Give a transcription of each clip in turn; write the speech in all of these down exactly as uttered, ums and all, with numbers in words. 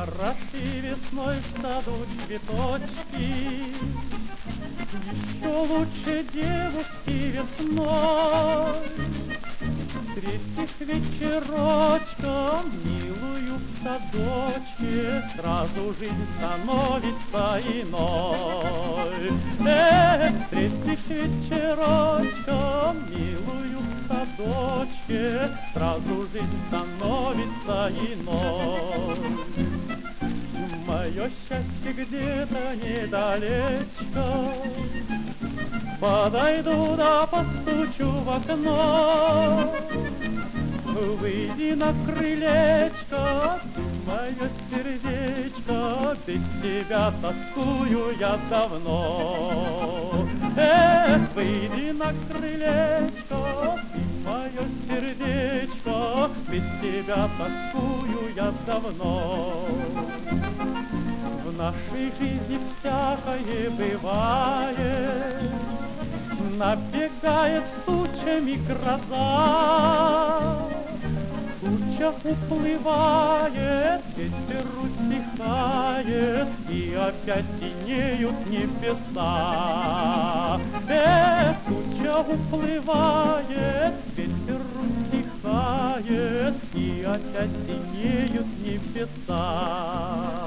Хороши весной в саду цветочки, еще лучше девушки весной. Встретишь вечерочком милую в садочке, сразу жизнь становится иной. Эх, встретишь вечерочком милую в садочке, сразу жизнь становится иной. Мое счастье где-то недалечко, подойду да постучу в окно. Выйди на крылечко, мое сердечко, без тебя тоскую я давно. Эх, выйди на крылечко, мое сердечко, без тебя тоскую я давно. В нашей жизни всякое бывает, набегает с тучами гроза. Туча уплывает, ветер утихает, и опять тенеют небеса. Эх, туча уплывает, ветер утихает, и опять тенеют небеса.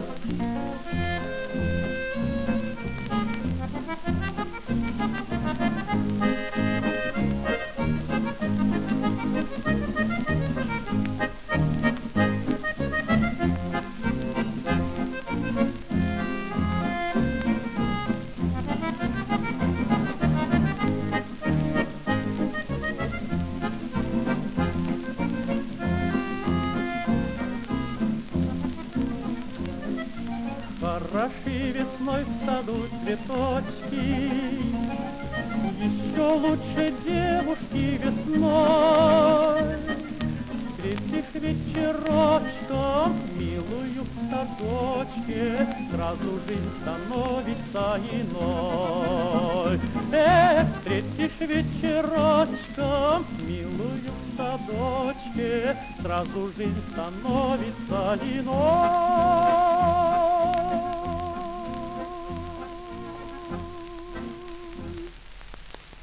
Хороши весной в саду цветочки, еще лучше девушки весной. Встретишь вечерочком милую в садочке, сразу жизнь становится иной. Эх, встретишь вечерочком милую в садочке, сразу жизнь становится иной.